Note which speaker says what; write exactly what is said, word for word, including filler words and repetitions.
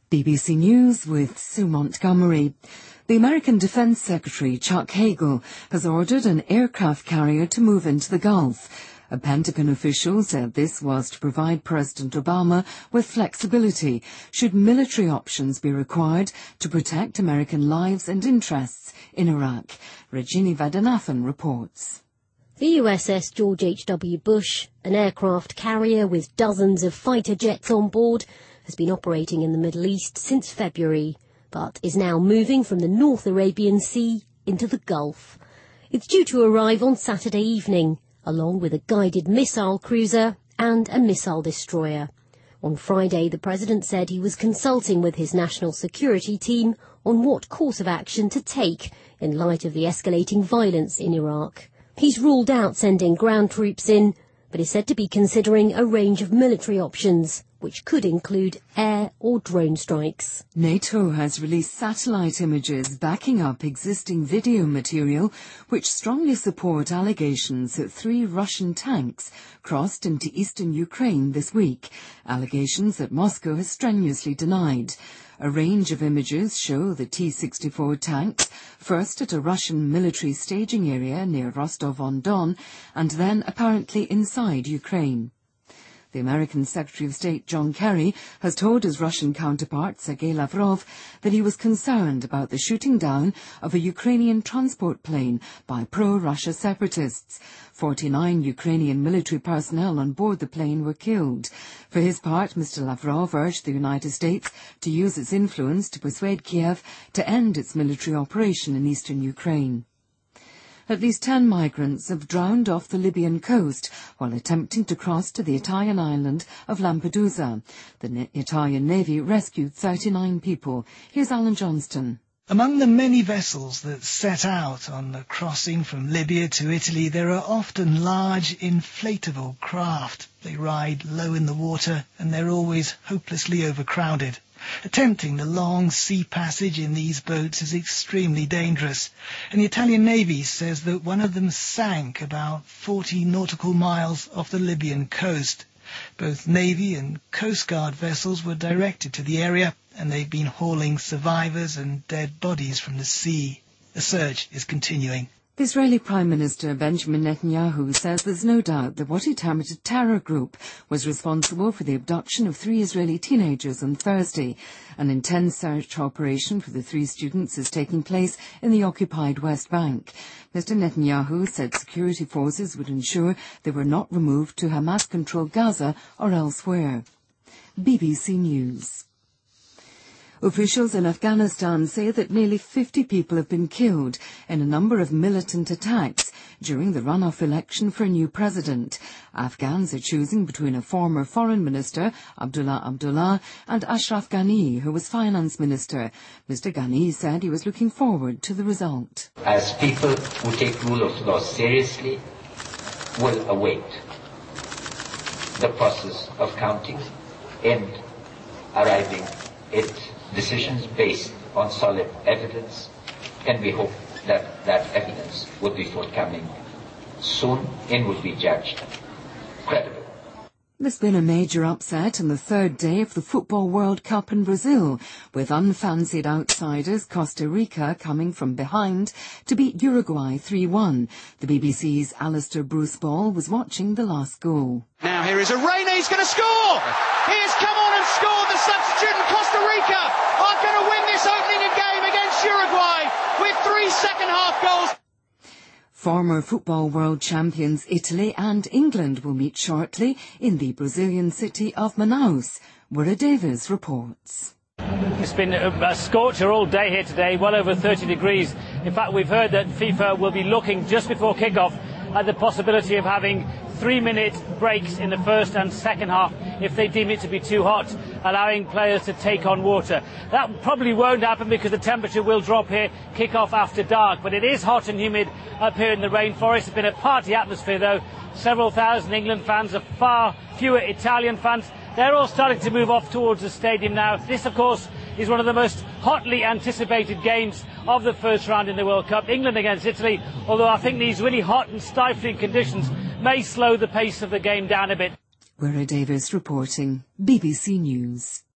Speaker 1: B B C News with Sue Montgomery. The American Defense Secretary, Chuck Hagel, has ordered an aircraft carrier to move into the Gulf. A Pentagon official said this was to provide President Obama with flexibility should military options be required to protect American lives and interests in Iraq. Rajini Vadanathan reports.
Speaker 2: The U S S George H W Bush, an aircraft carrier with dozens of fighter jets on board, has been operating in the Middle East since February, but is now moving from the North Arabian Sea into the Gulf. It's due to arrive on Saturday evening, along with a guided missile cruiser and a missile destroyer. On Friday, the President said he was consulting with his national security team on what course of action to take in light of the escalating violence in Iraq. He's ruled out sending ground troops in, but is said to be considering a range of military options, which could include air or drone strikes.
Speaker 1: NATO has released satellite images backing up existing video material which strongly support allegations that three Russian tanks crossed into eastern Ukraine this week, allegations that Moscow has strenuously denied. A range of images show the T sixty-four tanks, first at a Russian military staging area near Rostov-on-Don, and then apparently inside Ukraine. The American Secretary of State John Kerry has told his Russian counterpart Sergei Lavrov that he was concerned about the shooting down of a Ukrainian transport plane by pro-Russia separatists. Forty-nine Ukrainian military personnel on board the plane were killed. For his part, Mister Lavrov urged the United States to use its influence to persuade Kiev to end its military operation in eastern Ukraine. At least ten migrants have drowned off the Libyan coast while attempting to cross to the Italian island of Lampedusa. The Italian Navy rescued thirty-nine people. Here's Alan Johnston.
Speaker 3: Among the many vessels that set out on the crossing from Libya to Italy, there are often large inflatable craft. They ride low in the water and they're always hopelessly overcrowded. Attempting the long sea passage in these boats is extremely dangerous, and the Italian Navy says that one of them sank about forty nautical miles off the Libyan coast. Both Navy and Coast Guard vessels were directed to the area, and they've been hauling survivors and dead bodies from the sea. The search is continuing.
Speaker 1: The Israeli Prime Minister Benjamin Netanyahu says there's no doubt that what he termed a terror group was responsible for the abduction of three Israeli teenagers on Thursday. An intense search operation for the three students is taking place in the occupied West Bank. Mister Netanyahu said security forces would ensure they were not removed to Hamas-controlled Gaza or elsewhere. B B C News. Officials in Afghanistan say that nearly fifty people have been killed in a number of militant attacks during the runoff election for a new president. Afghans are choosing between a former foreign minister, Abdullah Abdullah, and Ashraf Ghani, who was finance minister. Mister Ghani said he was looking forward to the result.
Speaker 4: As people who take rule of law seriously will await the process of counting and arriving at decisions based on solid evidence, and we hope that that evidence would be forthcoming soon and would be judged credible.
Speaker 1: There's been a major upset on the third day of the Football World Cup in Brazil, with unfancied outsiders Costa Rica coming from behind to beat Uruguay three one. The B B C's Alistair Bruce Ball was watching the last goal.
Speaker 5: Now here is a Reina, he's going to score! He has come on and scored. The substitute, and Costa Rica are going to win this opening game against Uruguay with three second-half goals.
Speaker 1: Former football world champions Italy and England will meet shortly in the Brazilian city of Manaus. Wura Davis reports.
Speaker 6: It's been a scorcher all day here today, well over thirty degrees. In fact, we've heard that FIFA will be looking just before kick-off at the possibility of having three-minute breaks in the first and second half if they deem it to be too hot, allowing players to take on water. That probably won't happen because the temperature will drop here, kick-off after dark. But it is hot and humid up here in the rainforest. It's been a party atmosphere, though. Several thousand England fans, a far fewer Italian fans. They're all starting to move off towards the stadium now. This, of course, is one of the most hotly anticipated games of the first round in the World Cup. England against Italy, although I think these really hot and stifling conditions may slow the pace of the game down a bit.
Speaker 1: Wura Davis reporting, B B C News.